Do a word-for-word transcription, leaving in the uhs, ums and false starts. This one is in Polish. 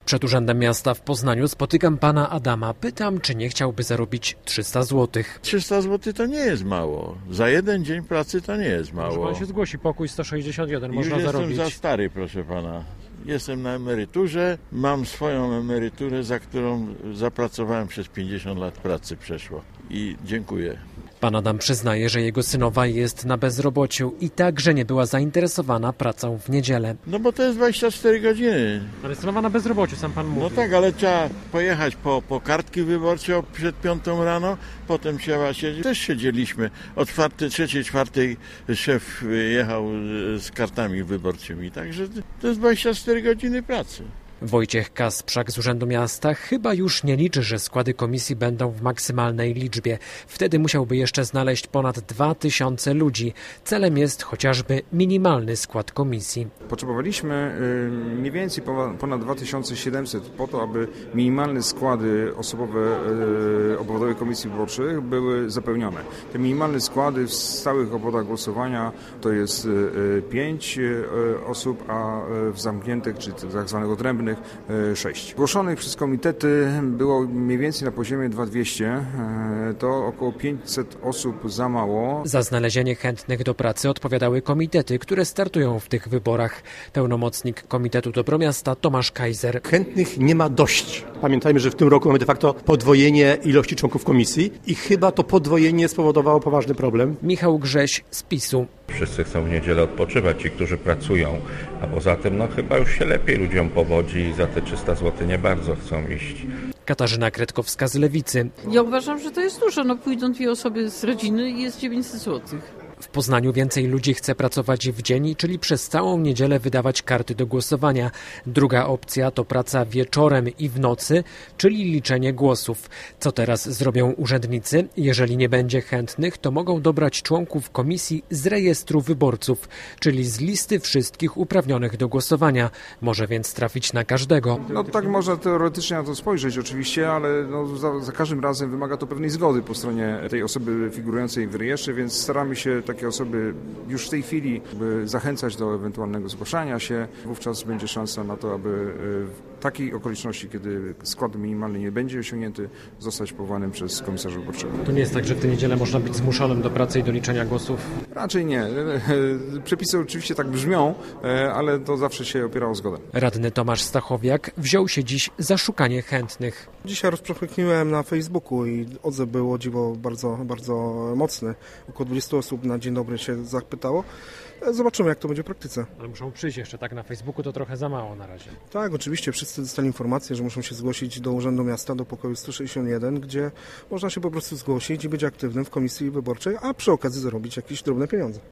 Przed Urzędem Miasta w Poznaniu spotykam pana Adama. Pytam, czy nie chciałby zarobić trzysta złotych. trzysta złotych to nie jest mało. Za jeden dzień pracy to nie jest mało. Może pan się zgłosi, pokój sto sześćdziesiąt jeden, można Już zarobić. jestem za stary, proszę pana. Jestem na emeryturze, mam swoją emeryturę, za którą zapracowałem przez pięćdziesiąt lat pracy przeszło. I dziękuję. Pan Adam przyznaje, że jego synowa jest na bezrobociu i także nie była zainteresowana pracą w niedzielę. No bo to jest dwadzieścia cztery godziny. Ale synowa na bezrobociu, sam pan mówi. No tak, ale trzeba pojechać po, po kartki wyborcze przed piątą rano, potem trzeba siedzieć. Też siedzieliśmy. O czwartej, trzeciej, czwartej szef jechał z kartami wyborczymi, także to jest dwadzieścia cztery godziny pracy. Wojciech Kasprzak z Urzędu Miasta chyba już nie liczy, że składy komisji będą w maksymalnej liczbie. Wtedy musiałby jeszcze znaleźć ponad dwa tysiące ludzi. Celem jest chociażby minimalny skład komisji. Potrzebowaliśmy mniej więcej ponad dwa tysiące siedemset po to, aby minimalne składy osobowe obwodowych komisji wyborczych były zapełnione. Te minimalne składy w stałych obwodach głosowania to jest pięć osób, a w zamkniętych, czy tak zwanych odrębnych, sześć. Zgłoszonych przez komitety było mniej więcej na poziomie dwa tysiące dwieście, to około pięćset osób za mało. Za znalezienie chętnych do pracy odpowiadały komitety, które startują w tych wyborach. Pełnomocnik Komitetu Dobro Miasta Tomasz Kaiser. Chętnych nie ma dość. Pamiętajmy, że w tym roku mamy de facto podwojenie ilości członków komisji i chyba to podwojenie spowodowało poważny problem. Michał Grześ z PiSu. Wszyscy chcą w niedzielę odpoczywać, ci, którzy pracują, a poza tym no chyba już się lepiej ludziom powodzi i za te trzysta złotych nie bardzo chcą iść. Katarzyna Kretkowska z Lewicy. Ja uważam, że to jest dużo. No pójdą dwie osoby z rodziny i jest dziewięćset złotych. W Poznaniu więcej ludzi chce pracować w dzień, czyli przez całą niedzielę wydawać karty do głosowania. Druga opcja to praca wieczorem i w nocy, czyli liczenie głosów. Co teraz zrobią urzędnicy? Jeżeli nie będzie chętnych, to mogą dobrać członków komisji z rejestru wyborców, czyli z listy wszystkich uprawnionych do głosowania. Może więc trafić na każdego. No tak można teoretycznie na to spojrzeć oczywiście, ale no, za, za każdym razem wymaga to pewnej zgody po stronie tej osoby figurującej w rejestrze, więc staramy się takie osoby już w tej chwili zachęcać do ewentualnego zgłaszania się. Wówczas będzie szansa na to, aby w takiej okoliczności, kiedy skład minimalny nie będzie osiągnięty, zostać powołanym przez komisarza wyborczego. To nie jest tak, że w tę niedzielę można być zmuszonym do pracy i do liczenia głosów? Raczej nie. Przepisy oczywiście tak brzmią, ale to zawsze się opiera o zgodę. Radny Tomasz Stachowiak wziął się dziś za szukanie chętnych. Dzisiaj rozpowszechniłem na Facebooku i odzew był o dziwo bardzo, bardzo mocny. Około dwudziestu osób na dzień dobry się zapytało. Zobaczymy, jak to będzie w praktyce. Ale muszą przyjść jeszcze tak na Facebooku, to trochę za mało na razie. Tak, oczywiście. Wszyscy dostali informację, że muszą się zgłosić do Urzędu Miasta, do pokoju sto sześćdziesiąt jeden, gdzie można się po prostu zgłosić i być aktywnym w komisji wyborczej, a przy okazji zarobić jakieś drobne pieniądze.